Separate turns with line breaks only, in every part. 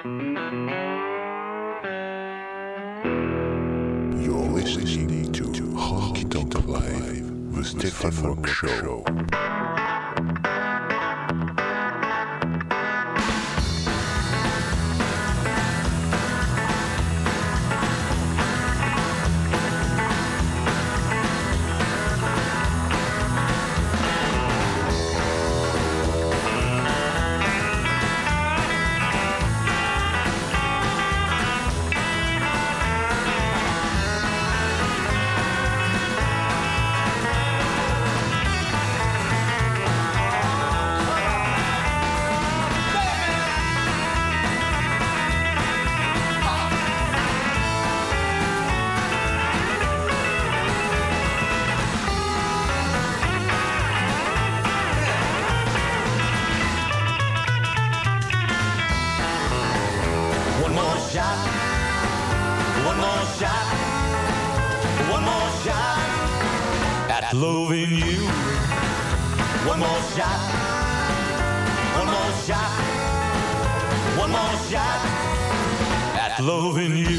You're listening to Honky Tonk Live, the Stefan Rock Show.
Loving you. One more shot. One more shot. One more shot at loving you.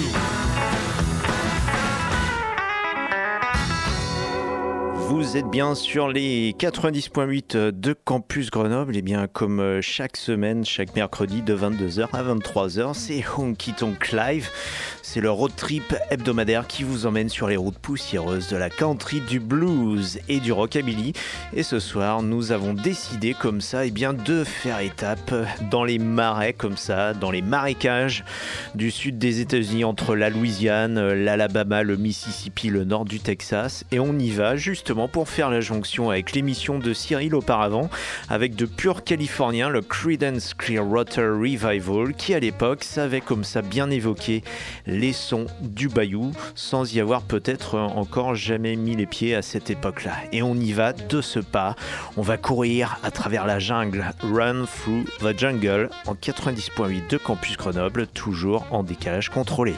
Vous êtes bien sur les 90.8 de Campus Grenoble. Et bien comme chaque semaine, chaque mercredi de 22h à 23h, c'est Honky Tonk Live. C'est le road trip hebdomadaire qui vous emmène sur les routes poussiéreuses de la country, du blues et du rockabilly. Et ce soir, nous avons décidé comme ça de faire étape dans les marais comme ça, dans les marécages du sud des États-Unis, entre la Louisiane, l'Alabama, le Mississippi, le nord du Texas. Et on y va justement pour faire la jonction avec l'émission de Cyril auparavant, avec de purs Californiens, le Creedence Clearwater Revival, qui à l'époque savait comme ça bien évoquer les sons du bayou, sans y avoir peut-être encore jamais mis les pieds à cette époque-là. Et on y va de ce pas, on va courir à travers la jungle, Run Through the Jungle, en 90.8 de Campus Grenoble, toujours en décalage contrôlé.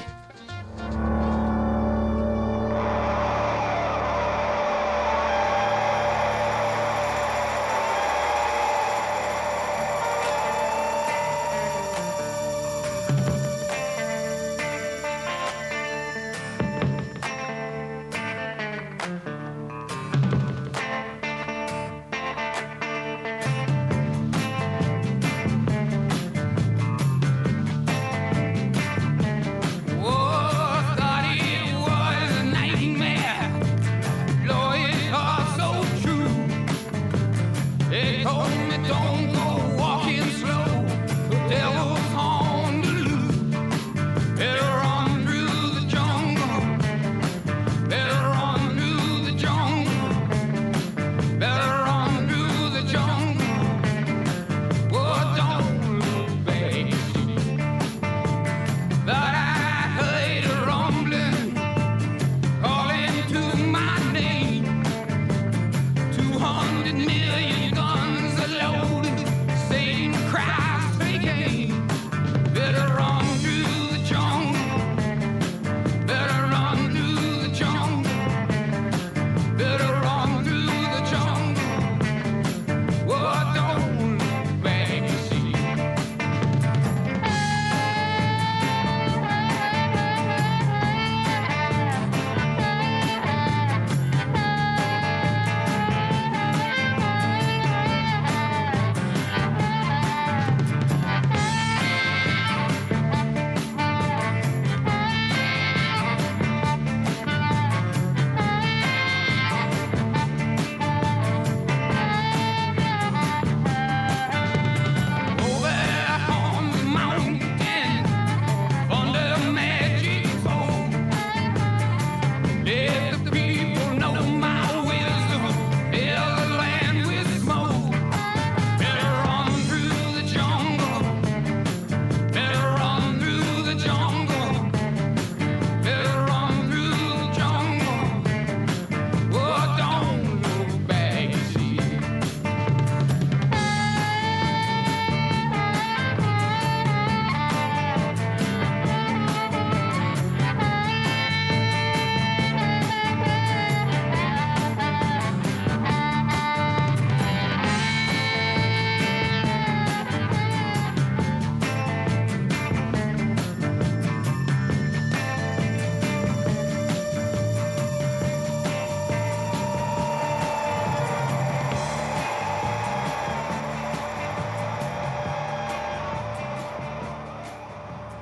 Whoa.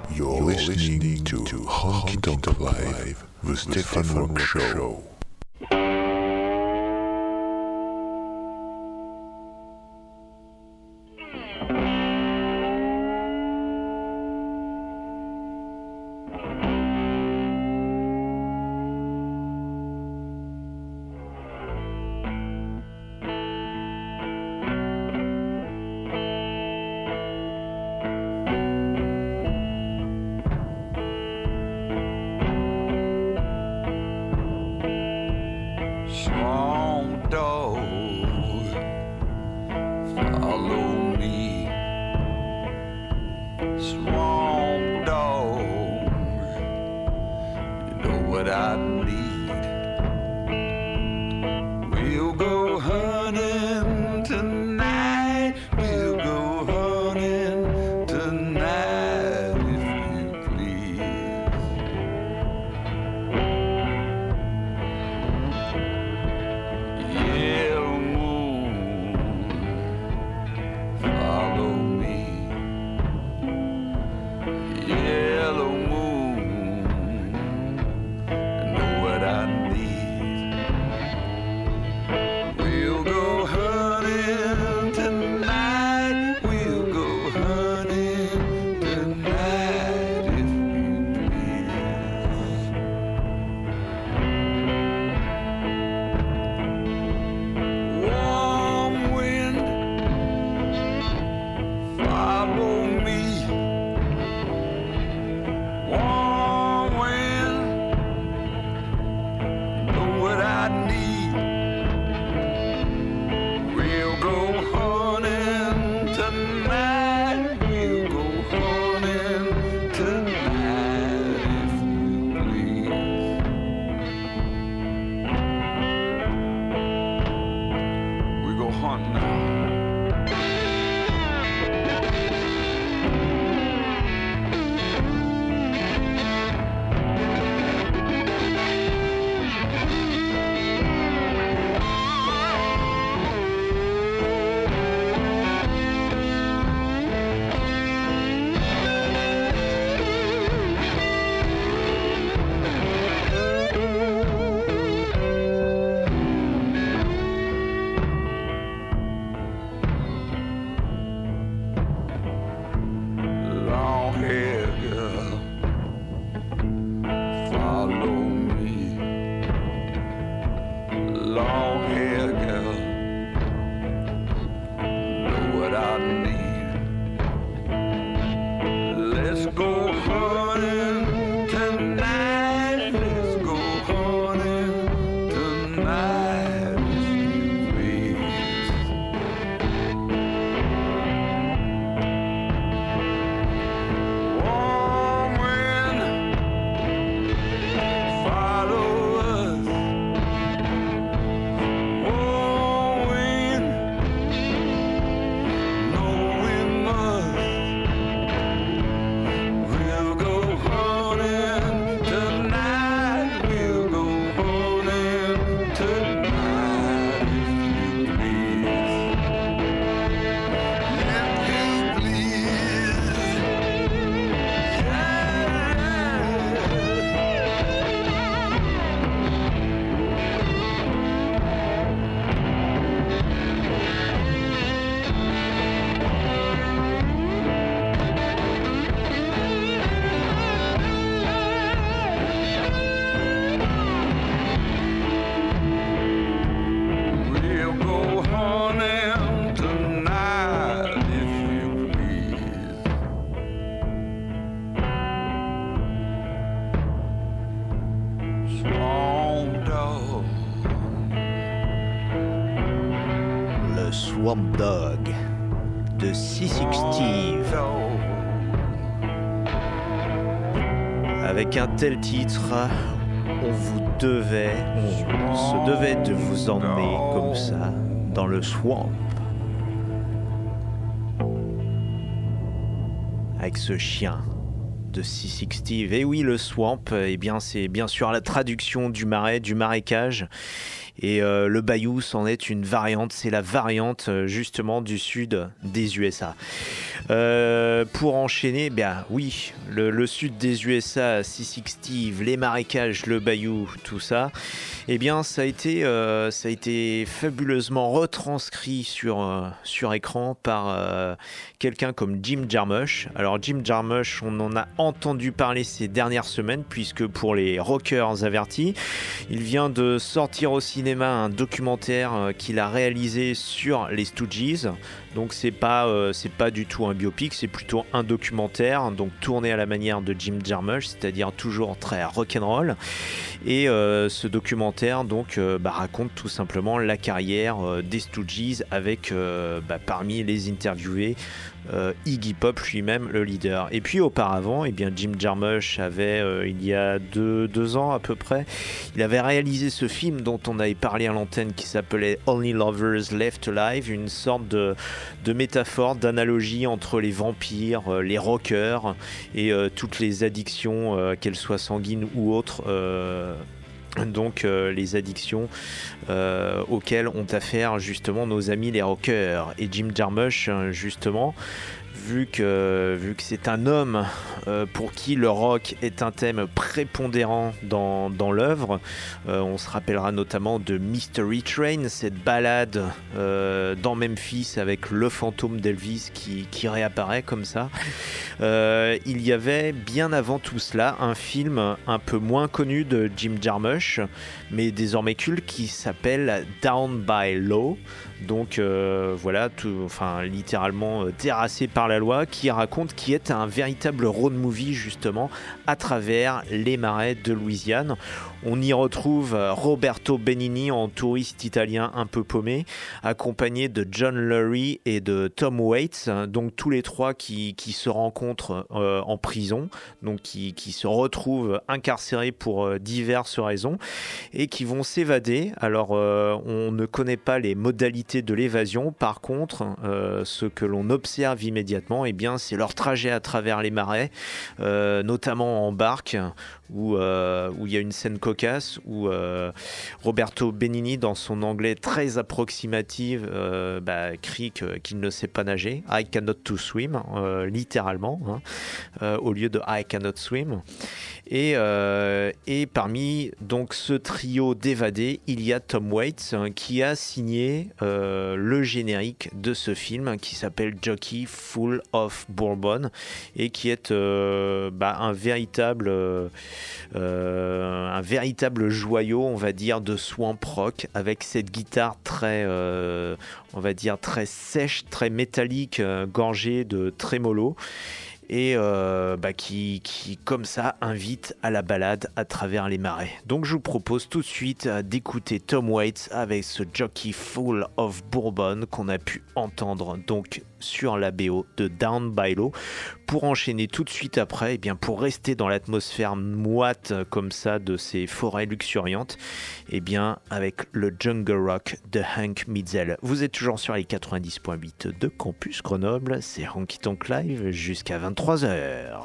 You're listening to Honky Tonk Live, the Stefan Rock Show.
Swamp Dog de Sissy Steve. Avec un tel titre, on se devait de vous emmener comme ça dans le swamp. Avec ce chien de C60. Et oui, le swamp, eh bien, c'est bien sûr la traduction du marais, du marécage. Et le bayou, c'en est une variante, c'est la variante justement du sud des USA. Pour enchaîner, bien oui, le sud des USA, C60, les marécages, le bayou, tout ça, eh bien ça a été fabuleusement retranscrit sur écran par quelqu'un comme Jim Jarmusch. Alors Jim Jarmusch, on en a entendu parler ces dernières semaines, puisque pour les rockers avertis, il vient de sortir au cinéma un documentaire qu'il a réalisé sur les Stooges. Donc c'est pas du tout un biopic, c'est plutôt un documentaire, donc tourné à la manière de Jim Jarmusch, c'est-à-dire toujours très rock'n'roll. Et ce documentaire donc raconte tout simplement la carrière des Stooges avec parmi les interviewés Iggy Pop lui-même, le leader. Et puis auparavant, eh bien, Jim Jarmusch avait, il y a deux ans à peu près, il avait réalisé ce film dont on avait parlé à l'antenne qui s'appelait Only Lovers Left Alive, une sorte de métaphore, d'analogie entre les vampires, les rockers et toutes les addictions, qu'elles soient sanguines ou autres. Donc les addictions auxquelles ont affaire justement nos amis les rockers. Et Jim Jarmusch justement, vu que c'est un homme pour qui le rock est un thème prépondérant dans l'œuvre, on se rappellera notamment de Mystery Train, cette balade dans Memphis avec le fantôme d'Elvis qui réapparaît comme ça. Il y avait bien avant tout cela un film un peu moins connu de Jim Jarmusch, mais désormais culte, qui s'appelle Down by Law. Donc voilà, littéralement terrassé par la loi, qui est un véritable road movie justement à travers les marais de Louisiane. On y retrouve Roberto Benigni en touriste italien un peu paumé, accompagné de John Lurie et de Tom Waits, donc tous les trois qui se rencontrent en prison, donc qui se retrouvent incarcérés pour diverses raisons et qui vont s'évader. Alors on ne connaît pas les modalités de l'évasion, par contre ce que l'on observe immédiatement, eh bien, c'est leur trajet à travers les marais, notamment en barque, où il y a une scène cocasse où Roberto Benigni, dans son anglais très approximatif, crie qu'il ne sait pas nager, I cannot to swim, littéralement, au lieu de I cannot swim. Et parmi donc ce trio d'évadés, il y a Tom Waits qui a signé le générique de ce film qui s'appelle Jockey Full of Bourbon et qui est un véritable joyau, on va dire, de swamp rock, avec cette guitare très on va dire très sèche, très métallique, gorgée de trémolo, et qui comme ça invite à la balade à travers les marais. Donc je vous propose tout de suite d'écouter Tom Waits avec ce Jockey Full of Bourbon qu'on a pu entendre donc sur la BO de Down by Law, pour enchaîner tout de suite après, et bien pour rester dans l'atmosphère moite comme ça de ces forêts luxuriantes, et bien avec le jungle rock de Hank Mitzel. Vous êtes toujours sur les 90.8 de Campus Grenoble, c'est Honky Tonk Live jusqu'à 23h.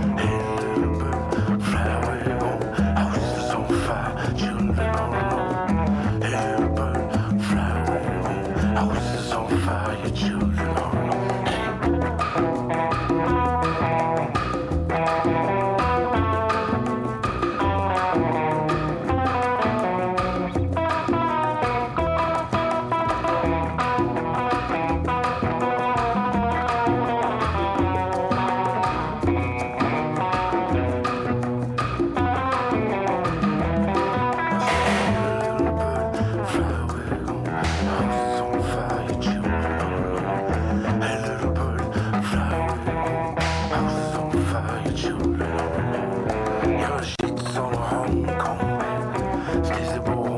Children all alone.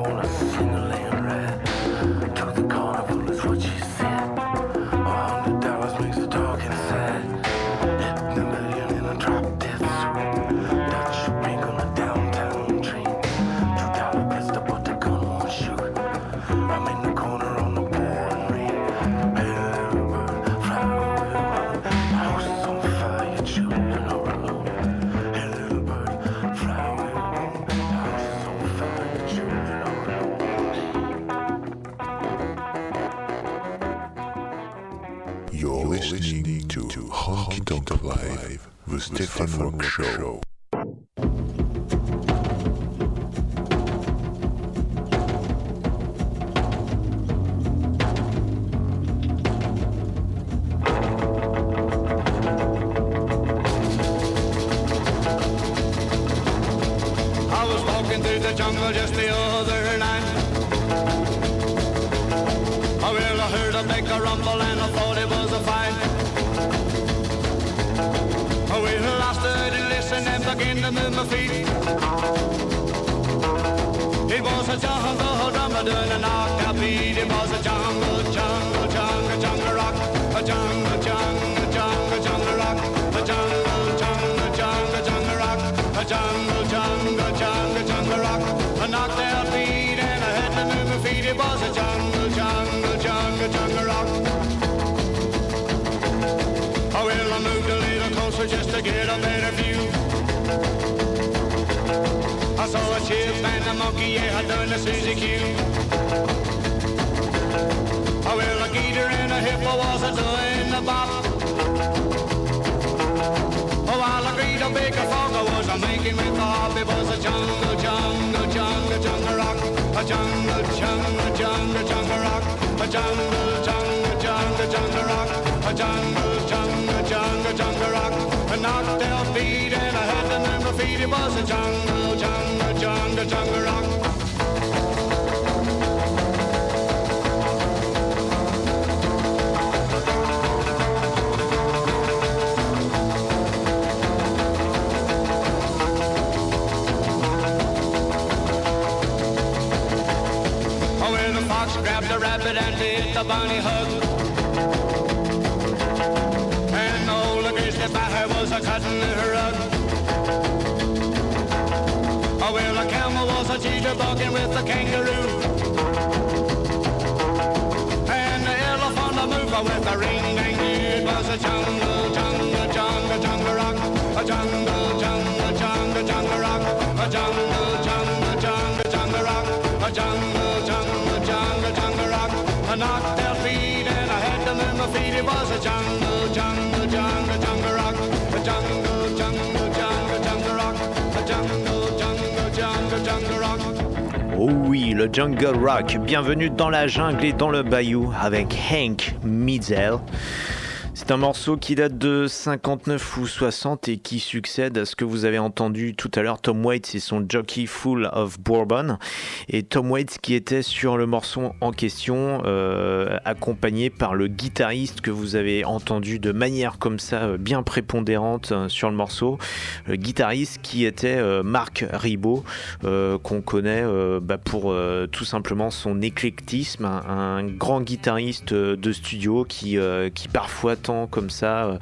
You're listening to Honky Tonk Live, the Stefan Rock Show.
I was walking through the jungle just the other night. Oh, well, I heard a big rumble and I thought it was a fight. Oh, well, I stood and listened and began to move my feet. It was a jungle drummer doing a knockout beat. It was a jungle, jungle, jungle, jungle rock. A jungle, jungle, jungle, jungle rock. A jungle, jungle, jungle, jungle rock. A jungle, jungle, jungle, jungle rock. A knocked out beat and I had to move my feet. It was a jungle, jungle, jungle, jungle rock. Oh, well, I moved a little closer just to get a better view. I saw a chip and a monkey, yeah, I done the Suzy Q. Oh, well, a gator and a hippo was a doing the bop. Oh, while a great big frog I was a making with the hop. It was a jungle, jungle, jungle, jungle rock. A jungle, jungle, jungle, jungle rock. A jungle, jungle, jungle, jungle rock. A jungle, jungle, jungle, jungle rock. A knocked out beat and I had to move my feet. It was a jungle, jungle, jungle, jungle rock. Grabbed the rabbit and did the bunny hug. And the old grizzly bear was a cutting her rug. Oh, well, a camel was a jitterbugging with the kangaroo. And the elephant a mover with a ring-dang-doo. It was a jungle, jungle, jungle, jungle rock. A jungle, jungle, jungle, jungle rock. A jungle, jungle, jungle, jungle rock. A jungle, jungle, jungle, jungle rock. I knocked out feet and I had to move my feet. It was a jungle, jungle, jungle, jungle rock. A jungle, jungle, jungle, jungle rock. A jungle, jungle, jungle, jungle rock.
Oh oui, le jungle rock. Bienvenue dans la jungle et dans le bayou avec Hank Midzel. C'est un morceau qui date de 59 ou 60 et qui succède à ce que vous avez entendu tout à l'heure. Tom Waits et son Jockey Full of Bourbon. Et Tom Waits qui était sur le morceau en question, accompagné par le guitariste que vous avez entendu de manière comme ça, bien prépondérante sur le morceau. Le guitariste qui était Marc Ribot, qu'on connaît pour tout simplement son éclectisme. Un grand guitariste de studio qui parfois tend comme ça,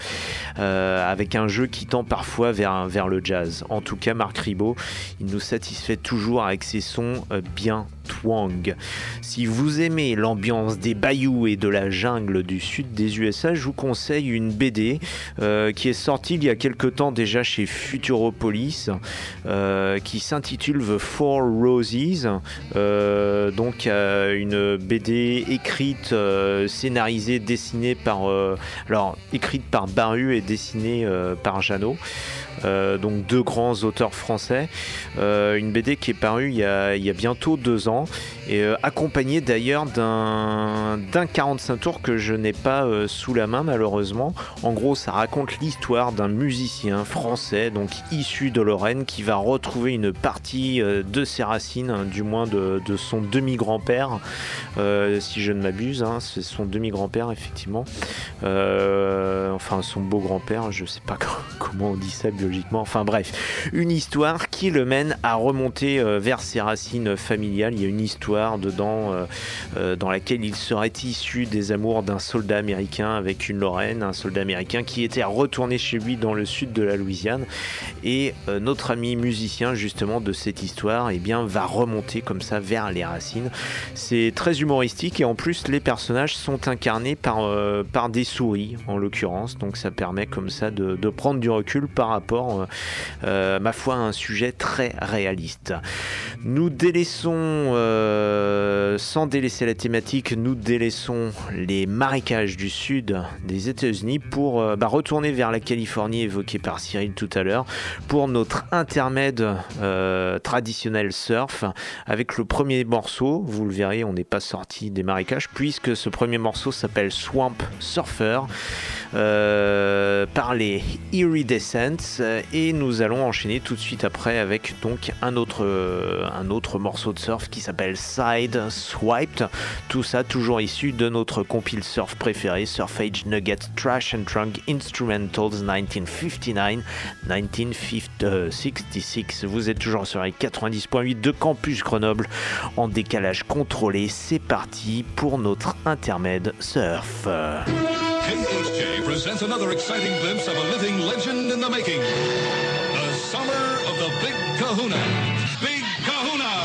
avec un jeu qui tend parfois vers le jazz. En tout cas, Marc Ribot, il nous satisfait toujours avec ses sons bien twang. Si vous aimez l'ambiance des bayous et de la jungle du sud des USA, je vous conseille une BD qui est sortie il y a quelque temps déjà chez Futuropolis, qui s'intitule The Four Roses. Donc une BD écrite, scénarisée, dessinée par écrite par Baru et dessinée par Jeannot. Donc deux grands auteurs français, une BD qui est parue il y a bientôt 2 ans et accompagnée d'ailleurs d'un 45 tours que je n'ai pas sous la main malheureusement. En gros, ça raconte l'histoire d'un musicien français, donc issu de Lorraine, qui va retrouver une partie de ses racines, du moins de son demi-grand-père, si je ne m'abuse, c'est son demi-grand-père effectivement, enfin son beau-grand-père, je sais pas comment on dit ça biologiquement. chronologiquement. Enfin bref, une histoire qui le mène à remonter vers ses racines familiales. Il y a une histoire dedans dans laquelle il serait issu des amours d'un soldat américain avec une Lorraine, un soldat américain qui était retourné chez lui dans le sud de la Louisiane. Et notre ami musicien justement de cette histoire va remonter comme ça vers les racines. C'est très humoristique et en plus les personnages sont incarnés par des souris en l'occurrence, donc ça permet comme ça de prendre du recul par rapport ma foi à un sujet très réaliste. Nous délaissons sans délaisser la thématique, nous délaissons les marécages du sud des États-Unis pour retourner vers la Californie évoquée par Cyril tout à l'heure pour notre intermède traditionnel surf avec le premier morceau. Vous le verrez, on n'est pas sorti des marécages puisque ce premier morceau s'appelle Swamp Surfer par les Iridescents et nous allons enchaîner tout de suite après avec donc un autre morceau de surf qui s'appelle Side Swiped, tout ça toujours issu de notre compile surf préféré, Surf Age Nuggets Trash and Trunk Instrumentals 1959-1966. Vous êtes toujours sur les 90.8 de Campus Grenoble en décalage contrôlé. C'est parti pour notre intermède surf.
KHJ presents another exciting glimpse of a living legend in the making. The summer of the Big Kahuna. Big Kahuna!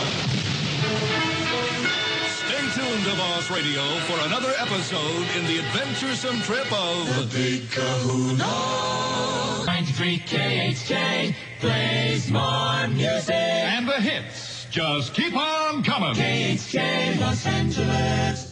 Stay tuned to Boss Radio for another episode in the adventuresome trip of the Big Kahuna.
93 KHJ plays more music.
And the hits just keep on coming.
KHJ Los Angeles.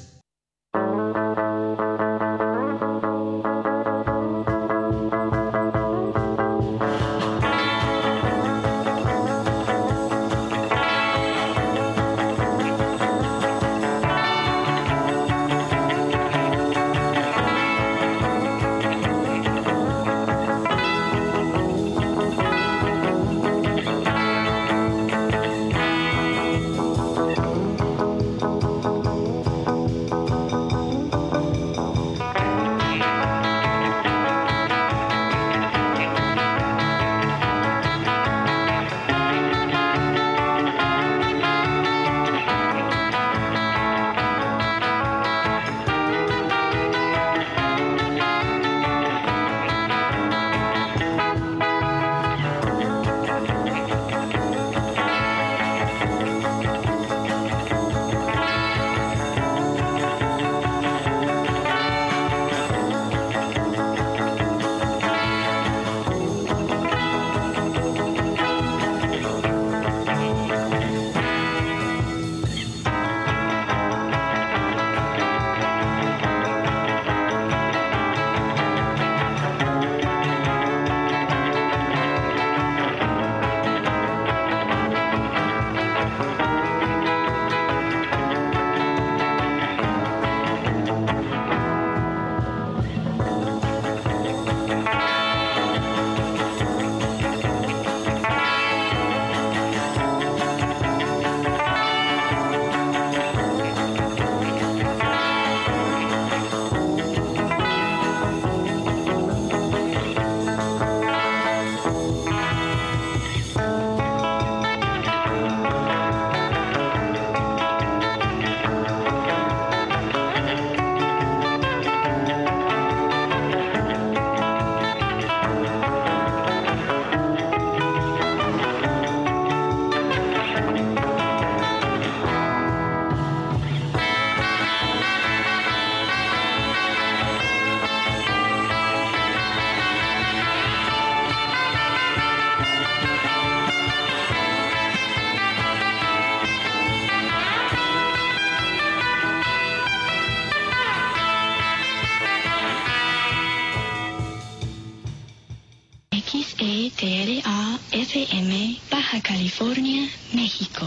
XETRA FM, Baja California, México.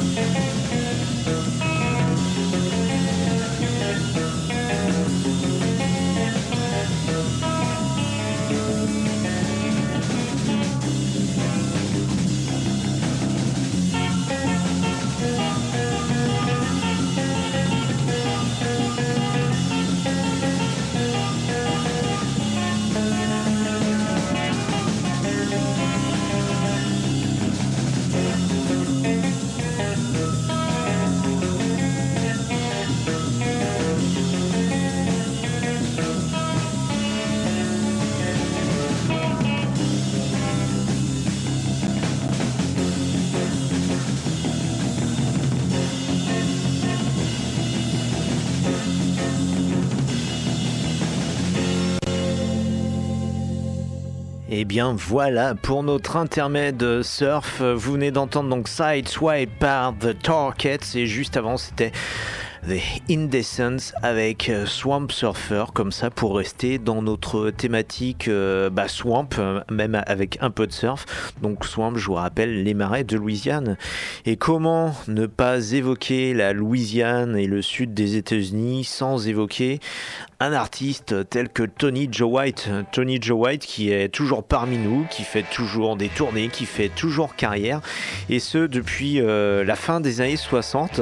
Et bien voilà pour notre intermède surf. Vous venez d'entendre donc Sideswipe par The Targets et juste avant c'était The Indecence avec Swamp Surfer, comme ça pour rester dans notre thématique swamp, même avec un peu de surf. Donc swamp, je vous rappelle, les marais de Louisiane. Et comment ne pas évoquer la Louisiane et le sud des États-Unis sans évoquer un artiste tel que Tony Joe White. Tony Joe White qui est toujours parmi nous, qui fait toujours des tournées, qui fait toujours carrière, et ce depuis la fin des années 60.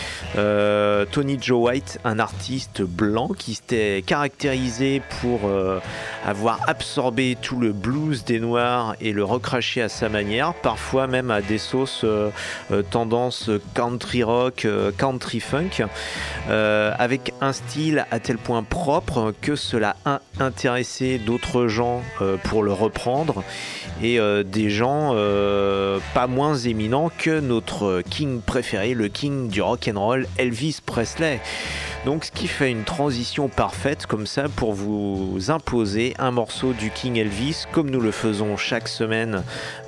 Tony Joe White, un artiste blanc qui s'était caractérisé pour avoir absorbé tout le blues des Noirs et le recracher à sa manière, parfois même à des sauces tendance country rock, country funk, avec un style à tel point propre que cela a intéressé d'autres gens pour le reprendre, et des gens pas moins éminents que notre king préféré, le king du rock'n'roll, Elvis Presley. Donc ce qui fait une transition parfaite comme ça pour vous imposer un morceau du King Elvis comme nous le faisons chaque semaine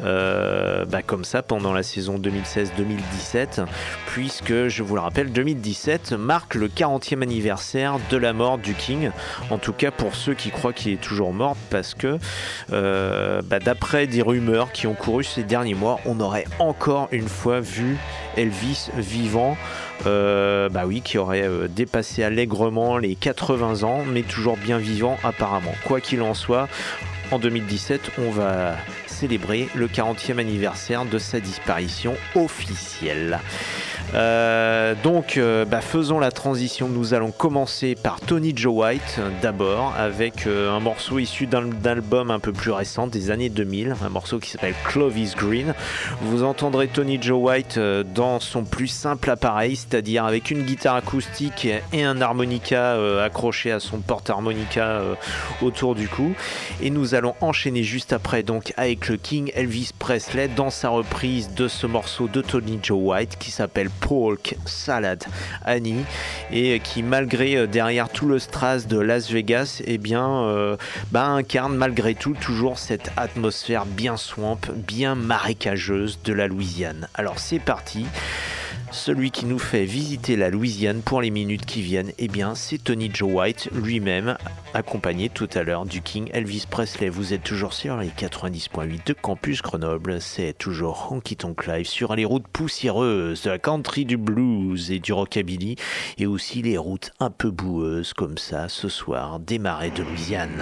comme ça pendant la saison 2016-2017, puisque je vous le rappelle, 2017 marque le 40e anniversaire de la mort du King, en tout cas pour ceux qui croient qu'il est toujours mort, parce que d'après des rumeurs qui ont couru ces derniers mois, on aurait encore une fois vu Elvis vivant, qui aurait dépassé allègrement les 80 ans, mais toujours bien vivant apparemment. Quoi qu'il en soit, en 2017, on va célébrer le 40e anniversaire de sa disparition officielle. Faisons la transition. Nous allons commencer par Tony Joe White d'abord, avec un morceau issu d'un album un peu plus récent des années 2000, un morceau qui s'appelle Clovis Green. Vous entendrez Tony Joe White dans son plus simple appareil, c'est-à-dire avec une guitare acoustique et un harmonica accroché à son porte-harmonica autour du cou. Et nous allons enchaîner juste après donc avec le King Elvis Presley dans sa reprise de ce morceau de Tony Joe White qui s'appelle Polk Salad Annie, et qui malgré derrière tout le strass de Las Vegas incarne malgré tout toujours cette atmosphère bien swamp, bien marécageuse de la Louisiane. Alors c'est parti. Celui qui nous fait visiter la Louisiane pour les minutes qui viennent, c'est Tony Joe White lui-même, accompagné tout à l'heure du King Elvis Presley. Vous êtes toujours sur les 90.8 de Campus Grenoble, c'est toujours Honky Tonk Live sur les routes poussiéreuses de la country, du blues et du rockabilly, et aussi les routes un peu boueuses comme ça ce soir des marais de Louisiane.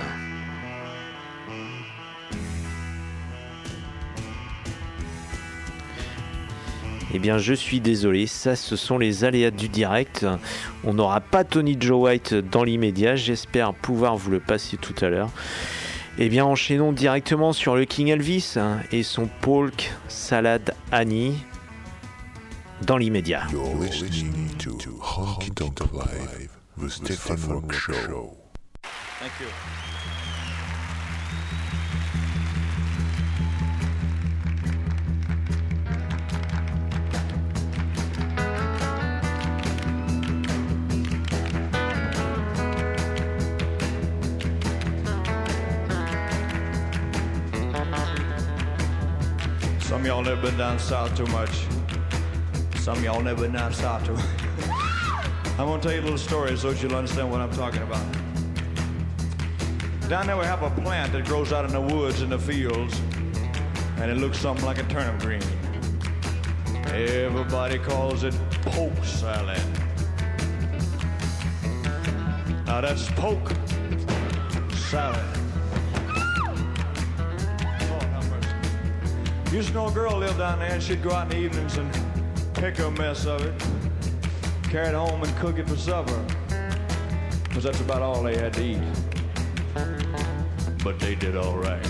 Eh bien, je suis désolé, ça, ce sont les aléas du direct. On n'aura pas Tony Joe White dans l'immédiat. J'espère pouvoir vous le passer tout à l'heure. Eh bien, enchaînons directement sur le King Elvis et son Polk Salad Annie dans l'immédiat.
You're listening to Honky Tonk Live, the Stephen Rock Show.
Thank you. Some of y'all never been down south too much. Some of y'all never been down south too much. I'm gonna tell you a little story so that you'll understand what I'm talking about. Down there we have a plant that grows out in the woods and the fields, and it looks something like a turnip green. Everybody calls it poke salad. Now that's poke salad. Lord have mercy. Used to know a girl lived down there, and she'd go out in the evenings and pick a mess of it, carry it home and cook it for supper, because that's about all they had to eat. But they did all right.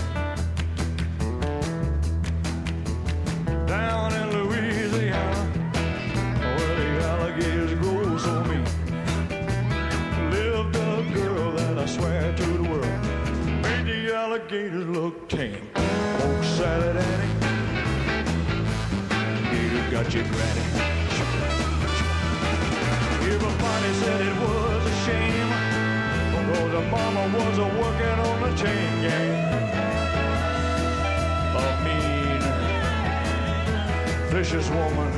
Down in Louisiana, where the alligators grow so mean, lived a girl that I swear to the world made the alligators look tame. Poke salad, Annie, gators got you granny. Everybody said it was a shame, because the mama was working on the chain gang. A mean, vicious woman.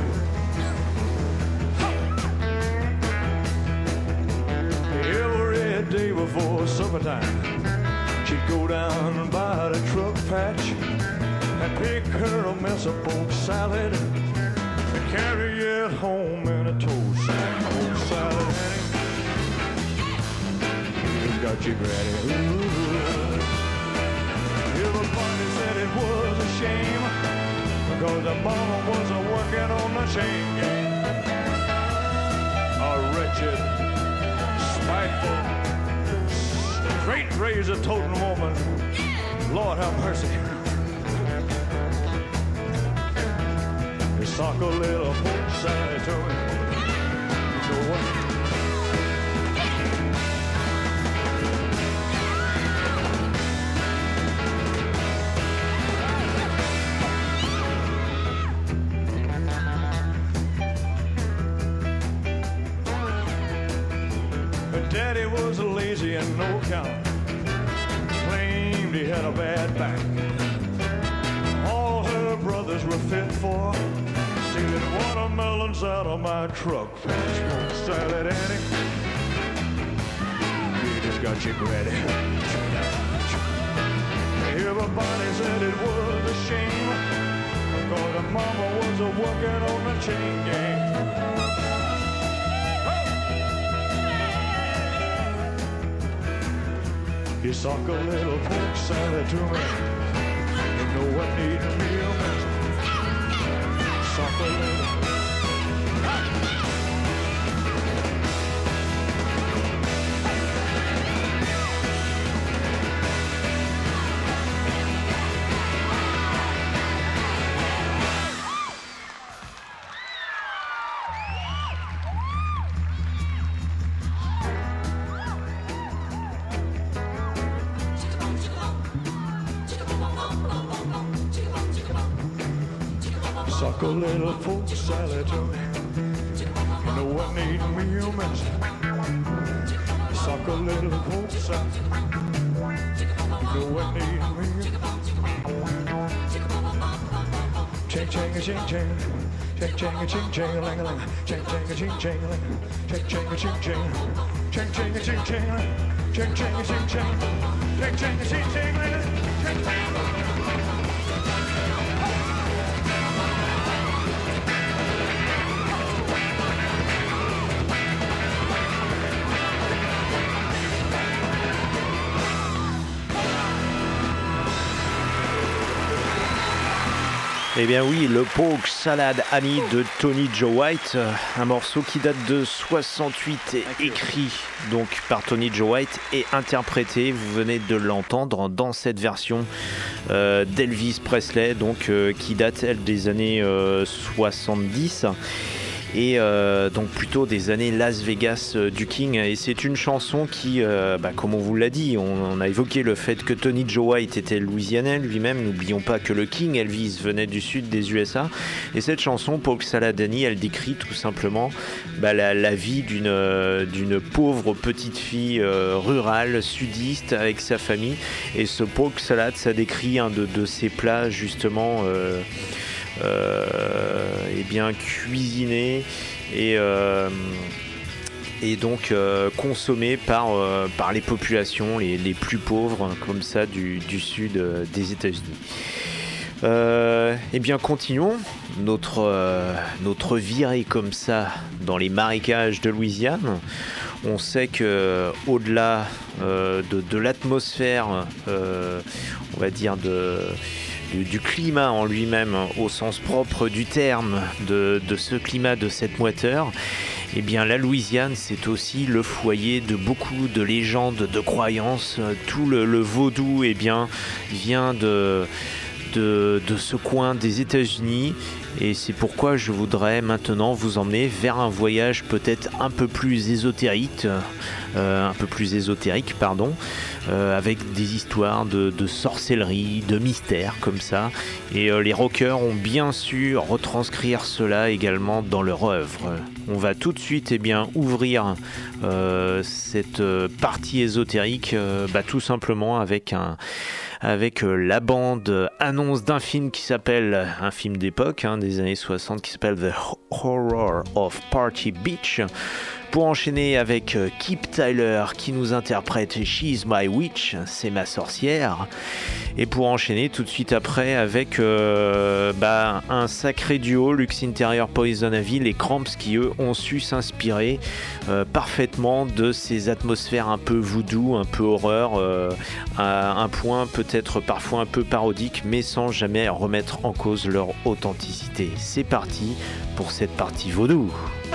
Every day before supper time, she'd go down by the truck patch and pick her a mess of poke salad and carry it home in a toast sack. Poke salad, Annie, you got your granny. Ooh. Everybody said it was a shame, because the mama was working on the chain gang. A wretched, spiteful, straight razor toting woman. Lord have mercy. You sock a little poke salad to me. You know what? Daddy was lazy and no count, claimed he had a bad back. All her brothers were fit for stealing watermelons out of my truck. Poke salad, Annie, you just got your granny. Everybody said it was a shame, because the mama was working on the chain gang. You sock a little poke salad to me. You know what needs me a mess. Sock a little. Sock a little poke salad to me. You know what needs me a mess. Sock a little poke salad. You know what needs me a ching ching a ching ching. Ching ching a ching ching a ling a ling. Ching ching a ching ching a ling. Ching ching a ching ching. Ching ching a ching ching. Ching ching a ching ching. Ching ching a ching ching ling a ling. Ching ching.
Eh bien oui, le Poke Salad Annie de Tony Joe White, un morceau qui date de 68, écrit donc par Tony Joe White et interprété, vous venez de l'entendre, dans cette version d'Elvis Presley, donc qui date elle des années 70. Et donc plutôt des années Las Vegas du King, et c'est une chanson qui, comme on vous l'a dit, on a évoqué le fait que Tony Joe White était louisianais lui-même, n'oublions pas que le King Elvis venait du sud des USA, et cette chanson Poke Salad Annie, elle décrit tout simplement la vie d'une pauvre petite fille rurale, sudiste, avec sa famille, et ce Poke Salad, ça décrit un de ces plats justement bien cuisiné et donc consommé par les populations les plus pauvres comme ça du sud des États-Unis. Eh bien, continuons notre virée comme ça dans les marécages de Louisiane. On sait que au-delà de l'atmosphère, on va dire du climat en lui-même, au sens propre du terme, de ce climat, de cette moiteur, eh bien la Louisiane, c'est aussi le foyer de beaucoup de légendes, de croyances. Tout le vaudou, eh bien, vient de ce coin des États-Unis, et c'est pourquoi je voudrais maintenant vous emmener vers un voyage peut-être un peu plus ésotérique, avec des histoires de sorcellerie, de mystère comme ça, et les rockers ont bien su retranscrire cela également dans leur œuvre. On va tout de suite ouvrir cette partie ésotérique tout simplement avec la bande annonce d'un film qui s'appelle, un film d'époque des années 60 qui s'appelle The Horror of Party Beach, pour enchaîner avec Kip Tyler qui nous interprète She's My Witch, c'est ma sorcière, et pour enchaîner tout de suite après avec un sacré duo, Lux Interior, Poison Ivy, les Cramps, qui eux ont su s'inspirer parfaitement de ces atmosphères un peu voodoo, un peu horreur, à un point peut-être parfois un peu parodique, mais sans jamais remettre en cause leur authenticité. C'est parti pour cette partie vaudou.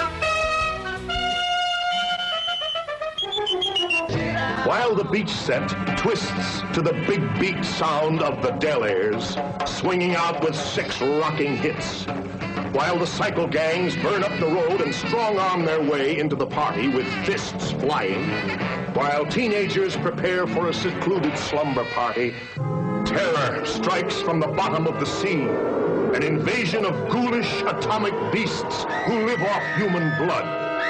While the beach set twists to the big beat sound of the Delaires, swinging out with 6 rocking hits. While the cycle gangs burn up the road and strong-arm their way into the party with fists flying. While teenagers prepare for a secluded slumber party, terror strikes from the bottom of the sea. An invasion of ghoulish atomic beasts who live off human blood.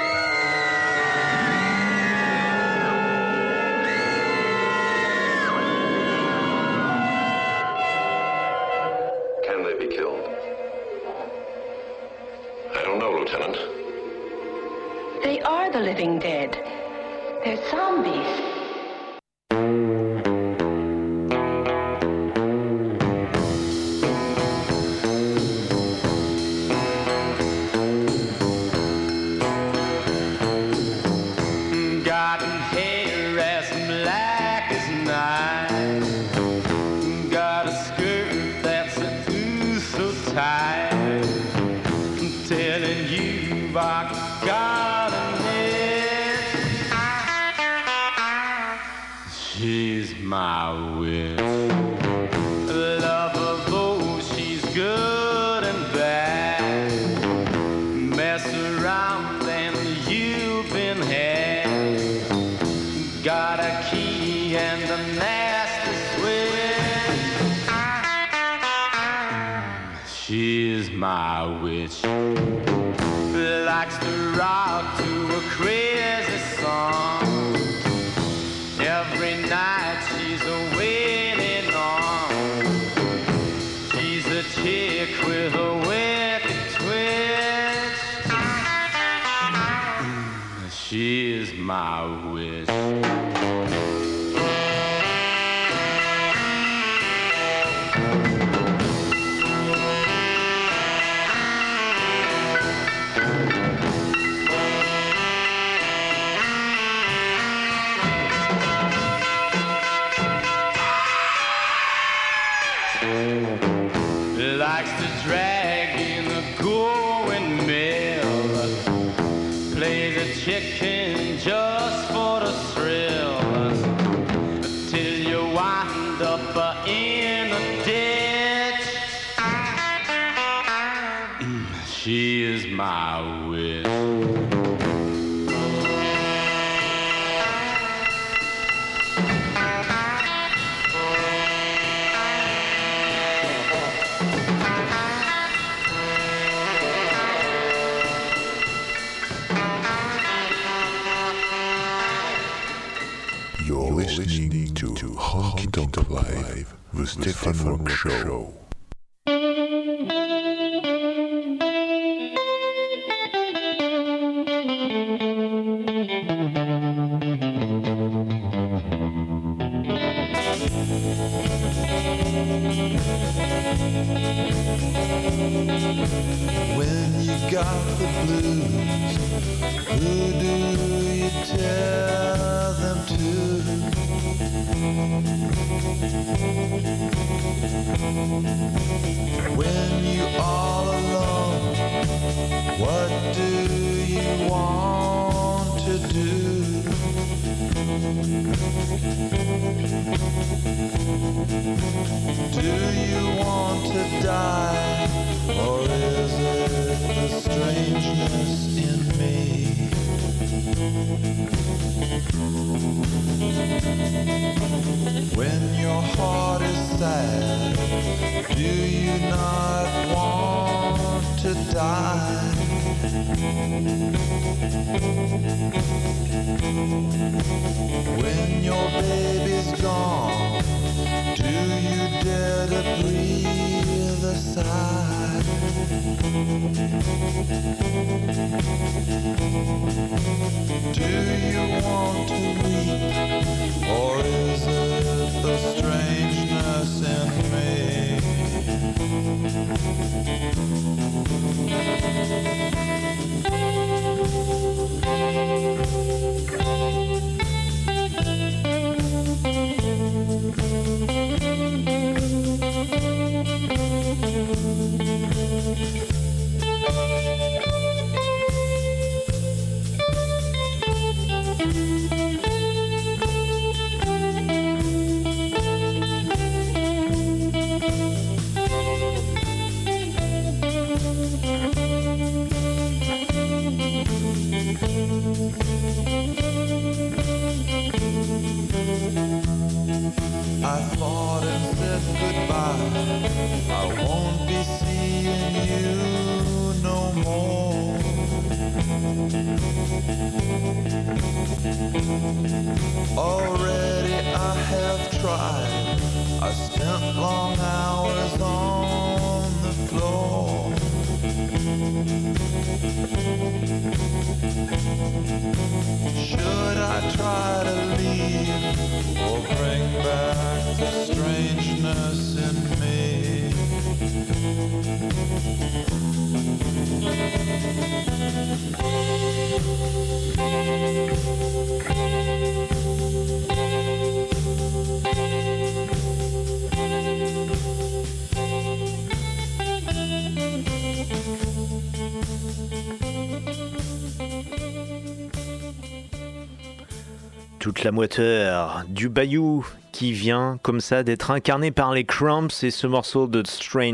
They are the living dead. They're zombies.
Got hair as black as night. Got a skirt that's so tight. I'm telling you, I got an itch. She's my witch. Love her though she's good and bad. Mess around and you've been had. Got a key and a nasty switch. She's my witch. Likes to rock to a crazy song. Every night she's a waiting on. She's a chick with a wicked twitch. She's my witch. Likes to drag in a going mill. Play the chicken just for the thrill. Till you wind up in a ditch. She is my witch.
You're listening to Honky Tonk Live, the Stefan Rock Show.
about the blues, who do you tell them to? When you all alone, what do you want to do? Do you want to die, or is it the strangeness in me? When your heart is sad, do you not want to die? When your baby's gone, do you dare to breathe a sigh? Do you want to weep, or is it the strangeness in me? I fought and said goodbye. I won't be seeing you no more. Already I have tried. I spent long hours on the floor. Should I try to leave, or bring back the strangeness in me?
Toute la moiteur du bayou qui vient comme ça d'être incarné par les Cramps et ce morceau de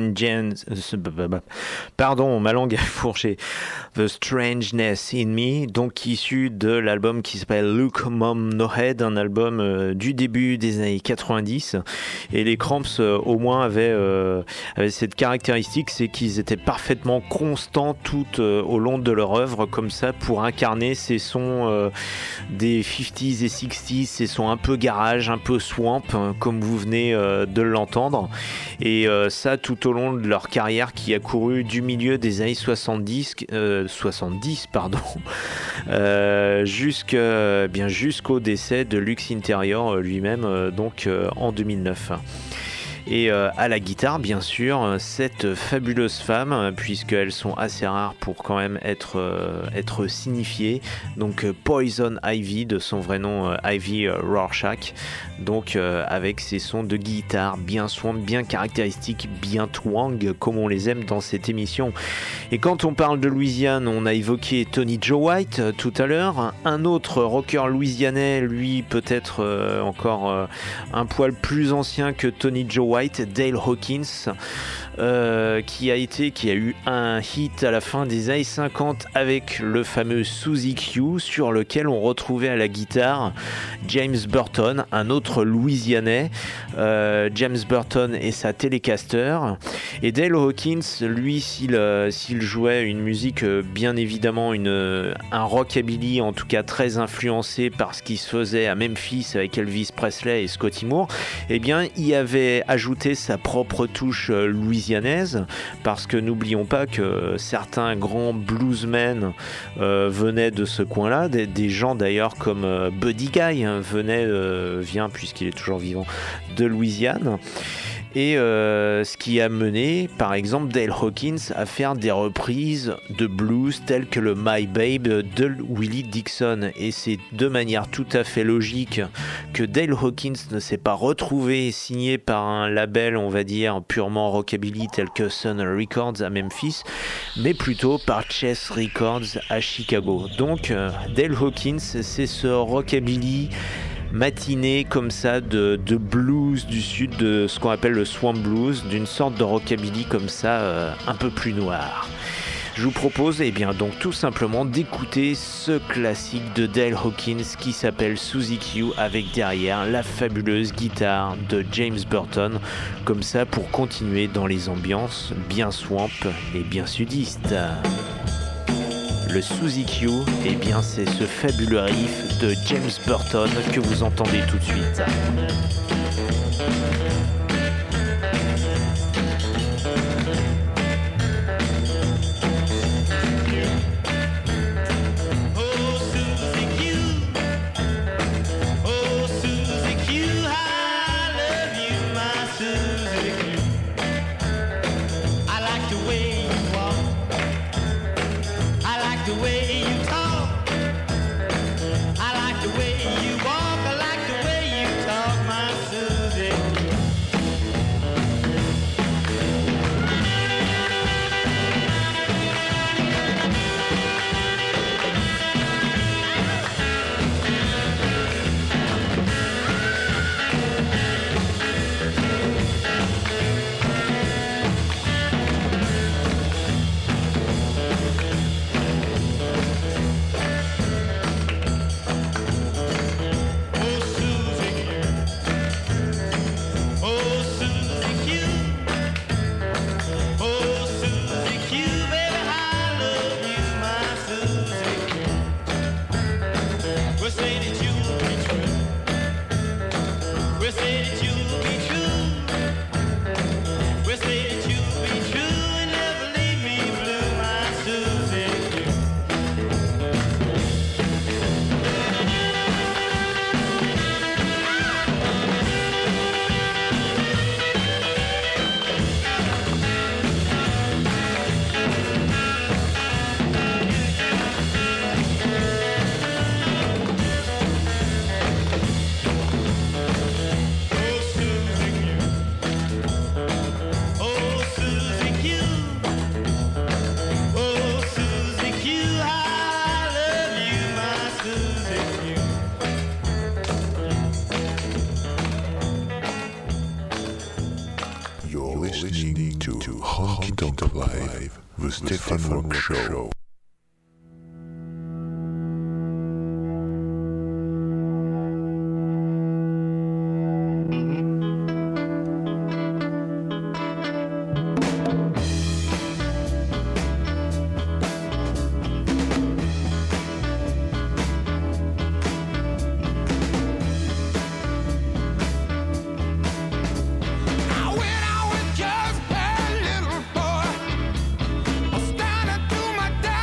pardon, ma langue a fourché. The Strangeness in Me, donc issu de l'album qui s'appelle Look Mom No Head, un album du début des années 90. Et les Cramps au moins avaient cette caractéristique, c'est qu'ils étaient parfaitement constants tout au long de leur œuvre, comme ça, pour incarner ces sons des 50s et 60s, ces sons un peu garage, un peu swamp, comme vous venez de l'entendre. Et ça tout au long de leur carrière qui a couru du milieu des années 70 jusqu'au décès de Lux Interior lui-même, donc en 2009. Et à la guitare, bien sûr, cette fabuleuse femme, puisqu'elles sont assez rares pour quand même être signifiées. Donc Poison Ivy, de son vrai nom Ivy Rorschach. Donc avec ses sons de guitare bien swamp, bien caractéristiques, bien twang, comme on les aime dans cette émission. Et quand on parle de Louisiane, on a évoqué Tony Joe White tout à l'heure. Un autre rocker louisianais, lui peut-être encore un poil plus ancien que Tony Joe White, Dale Hawkins, qui a eu un hit à la fin des années 50 avec le fameux Suzy Q, sur lequel on retrouvait à la guitare James Burton, un autre Louisianais, James Burton et sa Telecaster. Et Dale Hawkins, lui, s'il jouait une musique bien évidemment un rockabilly, en tout cas très influencé par ce qui se faisait à Memphis avec Elvis Presley et Scotty Moore, eh bien il avait ajouté sa propre touche louisianaise, parce que n'oublions pas que certains grands bluesmen venaient de ce coin-là, des gens d'ailleurs comme Buddy Guy vient puisqu'il est toujours vivant, de Louisiane. Et ce qui a mené, par exemple, Dale Hawkins à faire des reprises de blues telles que le My Babe de Willie Dixon. Et c'est de manière tout à fait logique que Dale Hawkins ne s'est pas retrouvé signé par un label, on va dire, purement rockabilly tel que Sun Records à Memphis, mais plutôt par Chess Records à Chicago. Donc Dale Hawkins, c'est ce rockabilly matinée comme ça de blues du sud, de ce qu'on appelle le swamp blues, d'une sorte de rockabilly comme ça un peu plus noir. Je vous propose donc tout simplement d'écouter ce classique de Dale Hawkins qui s'appelle Suzy Q, avec derrière la fabuleuse guitare de James Burton, comme ça pour continuer dans les ambiances bien swamp et bien sudistes. Le Suzy Q, c'est ce fabuleux riff de James Burton que vous entendez tout de suite.
Listening to Honky Tonk Live, the Stefan Rock Show.
Just a little boy, standing to my dad.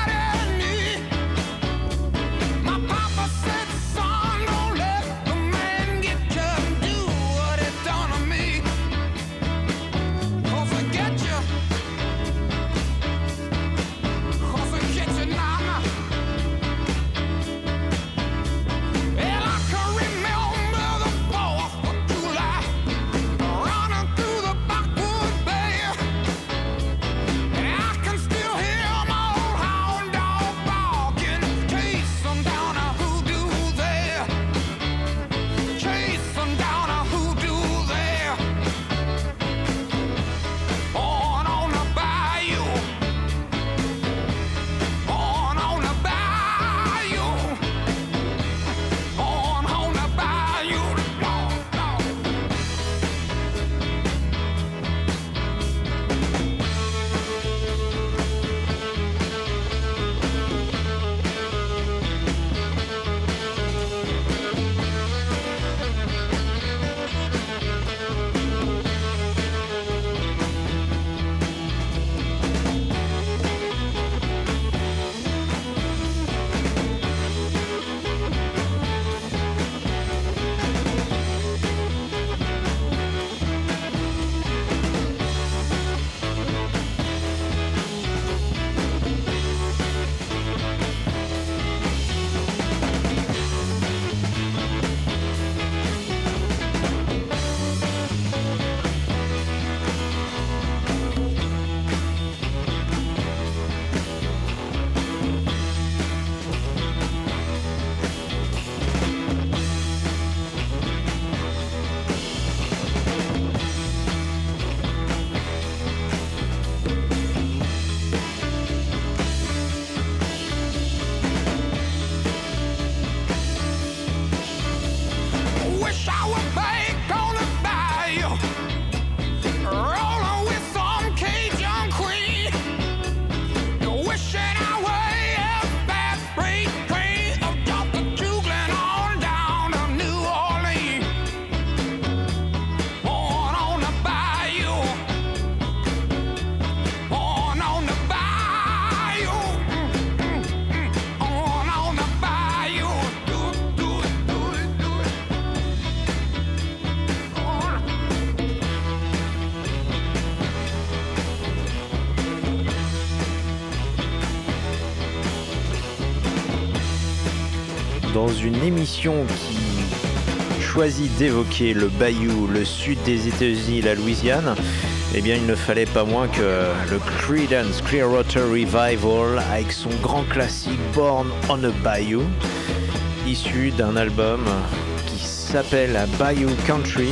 dans une émission qui choisit d'évoquer le Bayou, le sud des États-Unis, la Louisiane, eh bien il ne fallait pas moins que le Creedence Clearwater Revival avec son grand classique Born on a Bayou, issu d'un album qui s'appelle Bayou Country.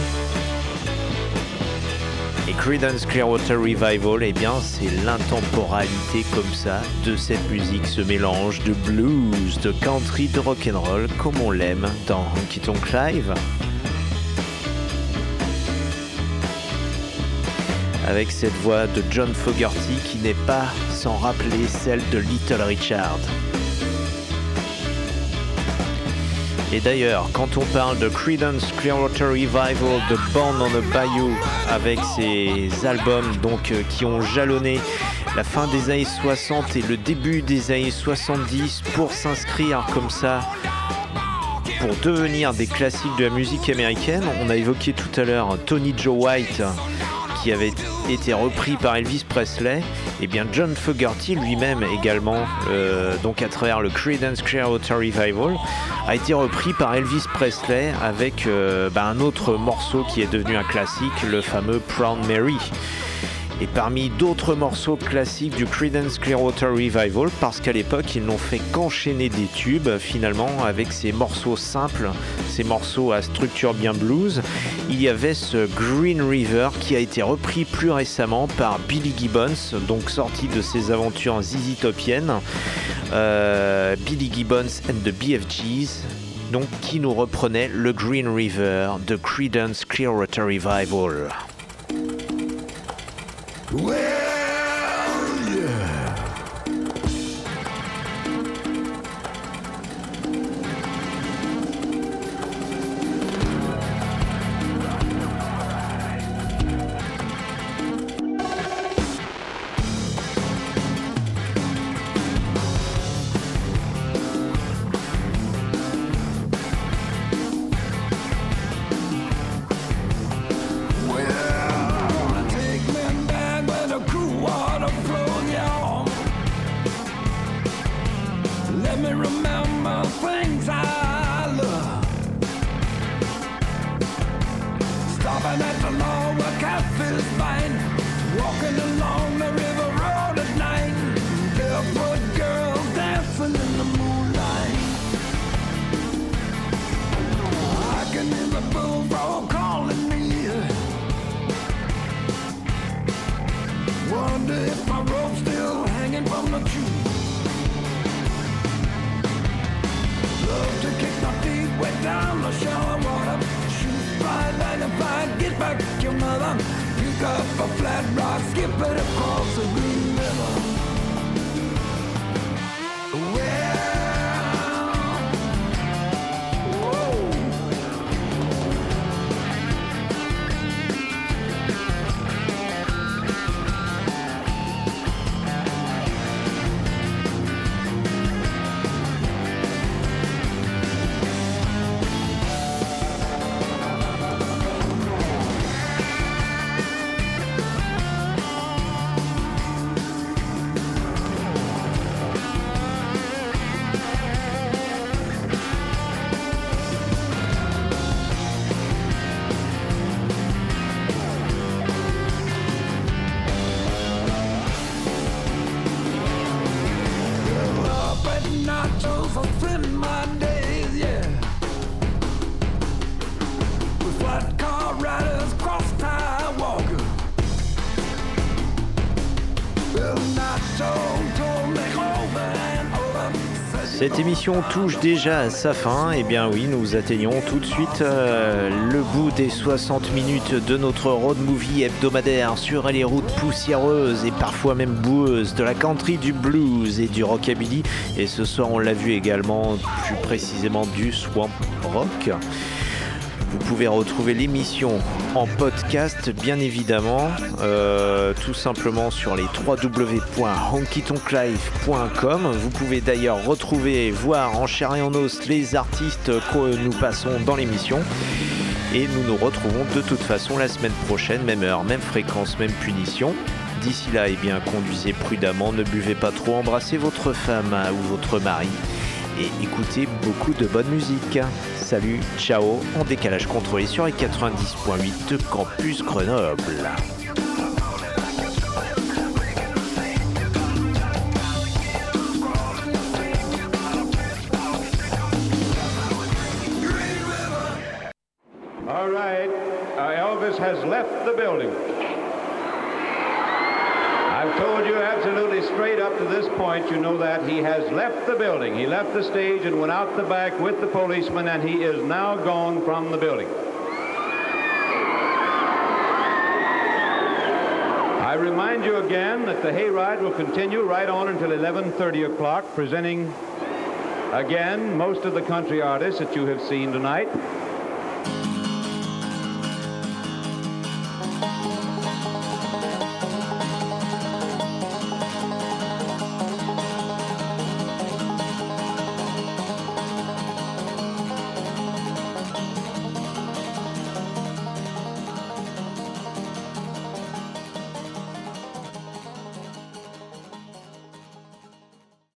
Et Creedence Clearwater Revival, eh bien c'est l'intemporalité comme ça de cette musique, ce mélange de blues, de country, de rock'n'roll comme on l'aime dans Honky Tonk Live. Avec cette voix de John Fogerty qui n'est pas sans rappeler celle de Little Richard. Et d'ailleurs, quand on parle de Creedence Clearwater Revival, de Born on a Bayou, avec ces albums donc qui ont jalonné la fin des années 60 et le début des années 70 pour s'inscrire comme ça, pour devenir des classiques de la musique américaine. On a évoqué tout à l'heure Tony Joe White, qui avait été repris par Elvis Presley. Et bien John Fogerty lui-même également, donc à travers le Creedence Clearwater Revival, a été repris par Elvis Presley avec un autre morceau qui est devenu un classique, le fameux Proud Mary. Et parmi d'autres morceaux classiques du Creedence Clearwater Revival, parce qu'à l'époque ils n'ont fait qu'enchaîner des tubes finalement avec ces morceaux simples, ces morceaux à structure bien blues, il y avait ce Green River qui a été repris plus récemment par Billy Gibbons, donc sorti de ses aventures ZZ Topiennes, Billy Gibbons and the BFGs, donc qui nous reprenait le Green River de Creedence Clearwater Revival.
Well, yeah.
Cette émission touche déjà à sa fin, et bien oui, nous atteignons tout de suite le bout des 60 minutes de notre road movie hebdomadaire sur les routes poussiéreuses et parfois même boueuses de la country, du blues et du rockabilly. Et ce soir, on l'a vu également, plus précisément du swamp rock. Vous pouvez retrouver l'émission en podcast, bien évidemment, tout simplement sur les www.honkytonklive.com. Vous pouvez d'ailleurs retrouver et voir en chair et en os les artistes que nous passons dans l'émission. Et nous nous retrouvons de toute façon la semaine prochaine, même heure, même fréquence, même punition. D'ici là, eh bien, conduisez prudemment, ne buvez pas trop, embrassez votre femme ou votre mari. et écoutez beaucoup de bonne musique. Salut, ciao, en décalage contrôlé sur les 90.8 de Campus Grenoble.
All right, Elvis has left the building. I've told you absolutely straight up to this point, you know that he has left the building. He left the stage and went out the back with the policeman, and he is now gone from the building. I remind you again that the hayride will continue right on until 11:30 o'clock, presenting again most of the country artists that you have seen tonight.